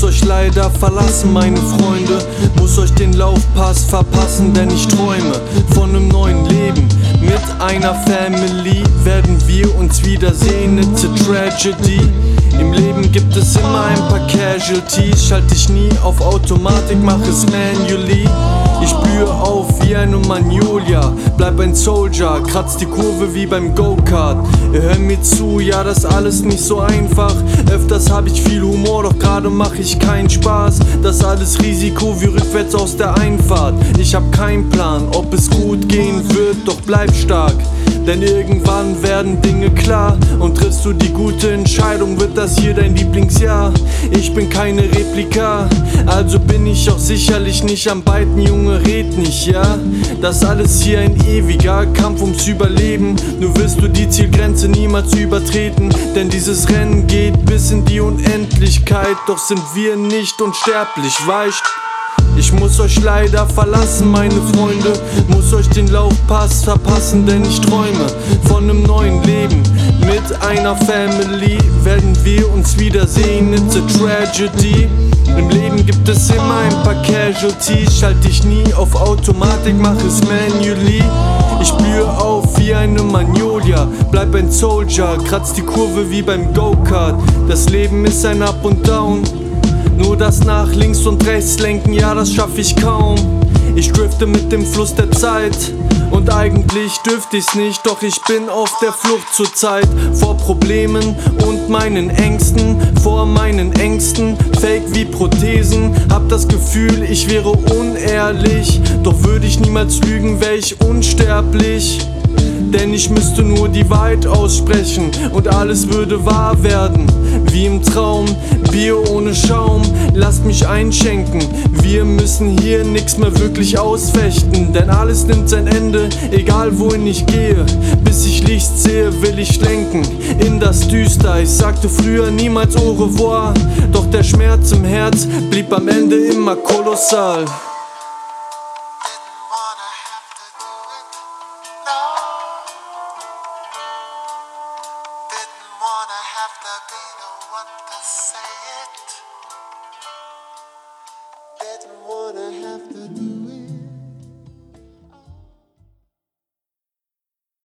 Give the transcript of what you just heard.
muss euch leider verlassen, meine Freunde. Muss euch den Laufpass verpassen, denn ich träume von einem neuen Leben. Mit einer Family werden wir uns wiedersehen, it's a tragedy. Im Leben gibt es immer ein paar Casualties. Schalte ich nie auf Automatik, mach es manually. Ich blühe auf wie eine Magnolia, bleib ein Soldier, kratz die Kurve wie beim Go-Kart. Ihr hört mir zu, ja, das alles nicht so einfach. Öfters hab ich viel Humor, doch gerade mach ich keinen Spaß. Das alles Risiko wie rückwärts aus der Einfahrt. Ich hab keinen Plan, ob es gut gehen wird, doch bleib stark. Denn irgendwann werden Dinge klar. Und triffst du die gute Entscheidung, wird das hier dein Lieblingsjahr. Ich bin keine Replika, also bin ich auch sicherlich nicht am Beiten, Junge, red nicht, ja. Das alles hier ein ewiger Kampf ums Überleben. Nur wirst du die Zielgrenze niemals übertreten, denn dieses Rennen geht bis in die Unendlichkeit. Doch sind wir nicht unsterblich, weißt? Ich muss euch leider verlassen, meine Freunde. Muss euch den Laufpass verpassen, denn ich träume von einem neuen Leben. Mit einer Family werden wir uns wiedersehen, it's a tragedy. Im Leben gibt es immer ein paar Casualties. Schalte ich nie auf Automatik, mach es manually. Ich blühe auf wie eine Magnolia, bleib ein Soldier, kratz die Kurve wie beim Go-Kart. Das Leben ist ein Up und Down, nur das nach links und rechts lenken, ja, das schaff ich kaum. Ich drifte mit dem Fluss der Zeit und eigentlich dürfte ich's nicht, doch ich bin auf der Flucht zur Zeit. Vor Problemen und meinen Ängsten, vor meinen Ängsten, fake wie Prothesen. Hab das Gefühl, ich wäre unehrlich, doch würde ich niemals lügen, wär ich unsterblich. Denn ich müsste nur die Wahrheit aussprechen und alles würde wahr werden. Wie im Traum, Bier ohne Schaum, lasst mich einschenken. Wir müssen hier nix mehr wirklich ausfechten, denn alles nimmt sein Ende, egal wohin ich gehe. Bis ich Licht sehe, will ich lenken in das Düster. Ich sagte früher niemals au revoir, doch der Schmerz im Herz blieb am Ende immer kolossal. Wanna have to be the one to say it.